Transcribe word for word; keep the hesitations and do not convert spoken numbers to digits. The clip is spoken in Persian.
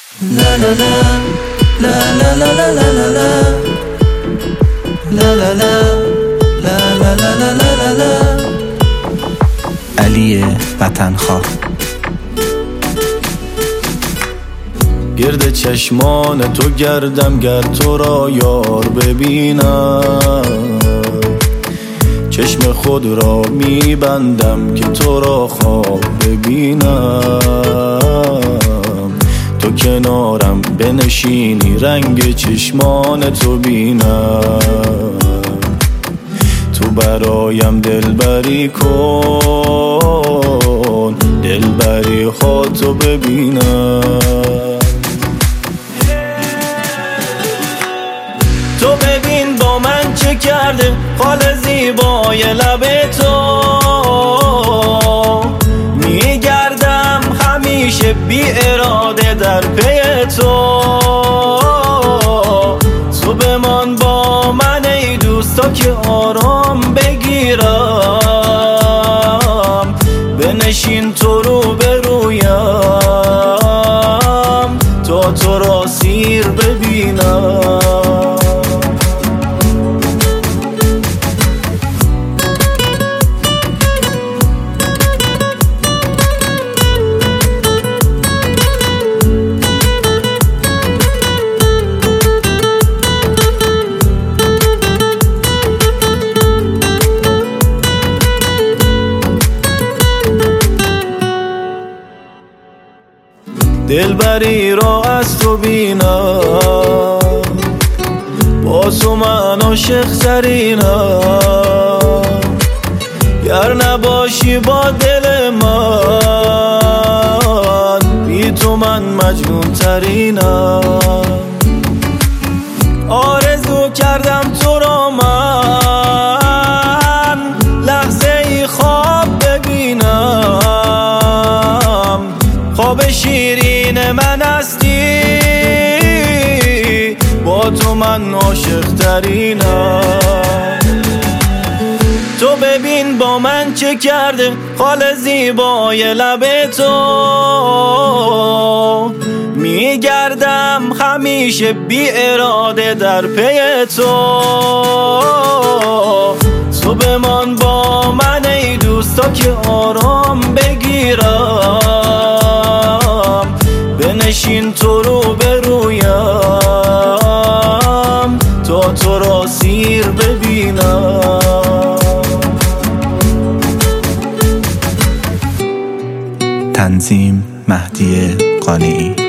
La la la la la la la la la la la la la la la la la la la. علی وطنخواه. گرد چشمان تو گردم گر تو را یار ببینم، چشم خود را میبندم که تو را خواب ببینم. تو کنارم بنشینی رنگ چشمان تو بینم، تو برایم دلبری کن، دلبری خودتو ببینم. تو ببین با من چه کرده خال زیبای لب تو، میگردم همیشه بی اراده در پی تو. تو بمان با من ای دوستا که آرام بگیرم، بنشین تو رو برویم تا تو را سیر ببینم. دلبری را از تو بینم، با تو من عاشق ترینم. گر نباشی با دل من، بی تو من مجنون ترینم. آرزو کردم تو را من لحظه ای خواب ببینم، خواب شیرین من هستی، با تو من عاشق ترینم. تو ببین با من چه کرده خال زیبای لب تو، میگردم همیشه بی اراده در پی تو. تو بمان با من ای دوستا که آرام بگیرم، بنشین تو رو برویم تا تو را سیر ببینم. تنظیم مهدی قانعی.